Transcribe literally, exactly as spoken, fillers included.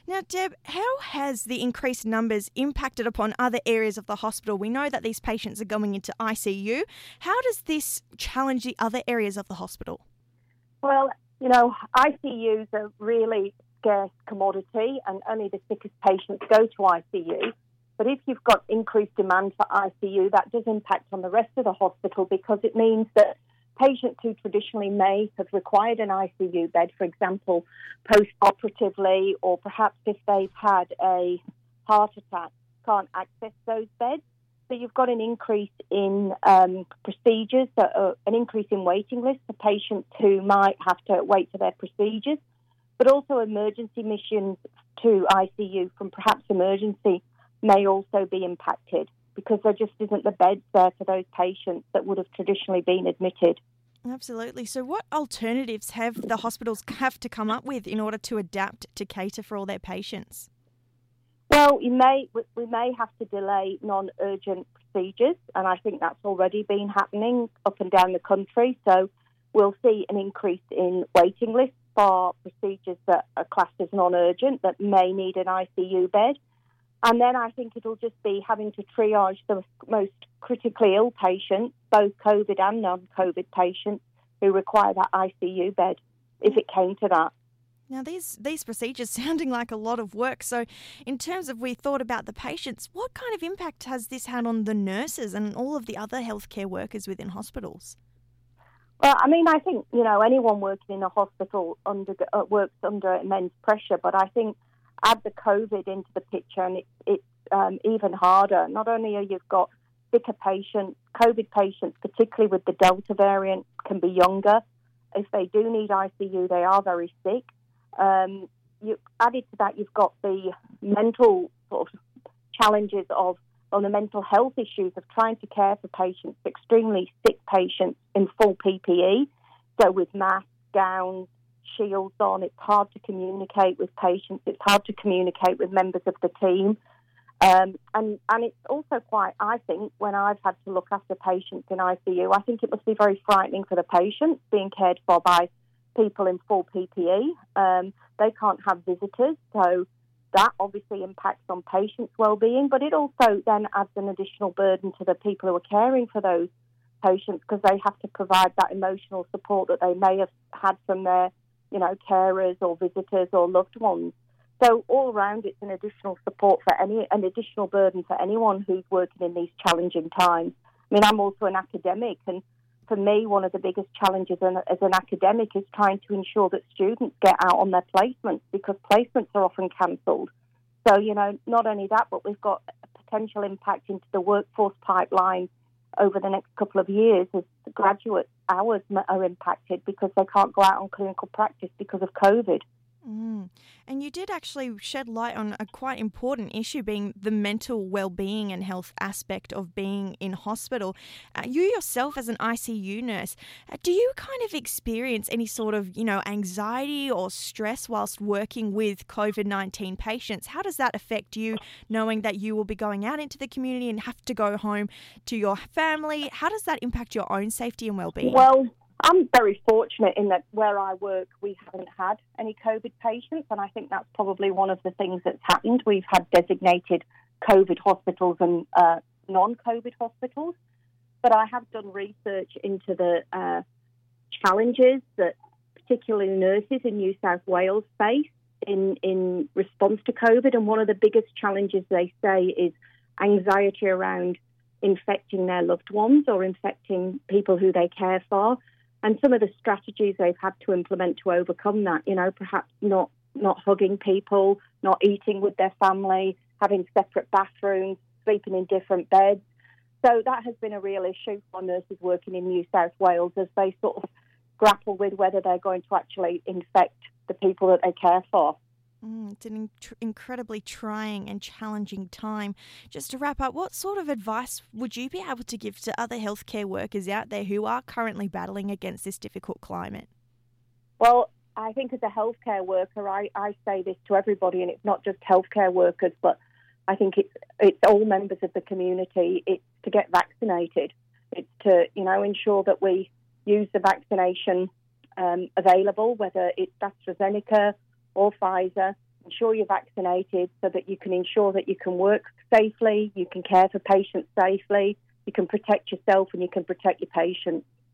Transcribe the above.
Now, Deb, how has the increased numbers impacted upon other areas of the hospital? We know that these patients are going into I C U. How does this challenge the other areas of the hospital? Well, you know, I C Us are really scarce commodity and only the sickest patients go to I C U. But if you've got increased demand for I C U, that does impact on the rest of the hospital because it means that patients who traditionally may have required an I C U bed, for example, post-operatively, or perhaps if they've had a heart attack, can't access those beds. So you've got an increase in um, procedures, uh, an increase in waiting lists for patients who might have to wait for their procedures, but also emergency missions to I C U from perhaps emergency may also be impacted, because there just isn't the beds there for those patients that would have traditionally been admitted. Absolutely. So what alternatives have the hospitals have to come up with in order to adapt to cater for all their patients? Well, you may, we may have to delay non-urgent procedures, and I think that's already been happening up and down the country. So we'll see an increase in waiting lists for procedures that are classed as non-urgent that may need an I C U bed. And then I think it'll just be having to triage the most critically ill patients, both COVID and non-COVID patients, who require that I C U bed, if it came to that. Now, these, these procedures sounding like a lot of work. So in terms of we thought about the patients, what kind of impact has this had on the nurses and all of the other healthcare workers within hospitals? Well, I mean, I think, you know, anyone working in a hospital under, uh, works under immense pressure, but I think add the COVID into the picture and it's, it's um, even harder. Not only are you've got sicker patients, COVID patients, particularly with the Delta variant, can be younger. If they do need I C U, they are very sick. Um, you added to that, you've got the mental sort of challenges of, on the mental health issues of trying to care for patients, extremely sick patients in full P P E, so with masks, gowns, shields on. It's hard to communicate with patients. It's hard to communicate with members of the team. Um, and, and it's also quite, I think, when I've had to look after patients in I C U, I think it must be very frightening for the patients being cared for by people in full P P E. Um, they can't have visitors, so that obviously impacts on patients' well-being, but it also then adds an additional burden to the people who are caring for those patients because they have to provide that emotional support that they may have had from their, you know, carers or visitors or loved ones. So all around, it's an additional support for any, an additional burden for anyone who's working in these challenging times. I mean, I'm also an academic, and for me, one of the biggest challenges as an academic is trying to ensure that students get out on their placements because placements are often cancelled. So, you know, not only that, but we've got a potential impact into the workforce pipeline over the next couple of years as the graduate hours are impacted because they can't go out on clinical practice because of COVID. Mm. And you did actually shed light on a quite important issue, being the mental well-being and health aspect of being in hospital. Uh, you yourself as an I C U nurse, uh, do you kind of experience any sort of, you know, anxiety or stress whilst working with COVID nineteen patients? How does that affect you, knowing that you will be going out into the community and have to go home to your family? How does that impact your own safety and well-being? Well, I'm very fortunate in that where I work, we haven't had any COVID patients, and I think that's probably one of the things that's happened. We've had designated COVID hospitals and uh, non-COVID hospitals, but I have done research into the uh, challenges that particularly nurses in New South Wales face in, in response to COVID, and one of the biggest challenges they say is anxiety around infecting their loved ones or infecting people who they care for. And some of the strategies they've had to implement to overcome that, you know, perhaps not, not hugging people, not eating with their family, having separate bathrooms, sleeping in different beds. So that has been a real issue for nurses working in New South Wales as they sort of grapple with whether they're going to actually infect the people that they care for. Mm, it's an inc- incredibly trying and challenging time. Just to wrap up, what sort of advice would you be able to give to other healthcare workers out there who are currently battling against this difficult climate? Well, I think as a healthcare worker, I, I say this to everybody, and it's not just healthcare workers, but I think it's it's all members of the community. It's to get vaccinated. It's to, you know, ensure that we use the vaccination um, available, whether it's AstraZeneca or Pfizer, ensure you're vaccinated so that you can ensure that you can work safely, you can care for patients safely, you can protect yourself and you can protect your patients.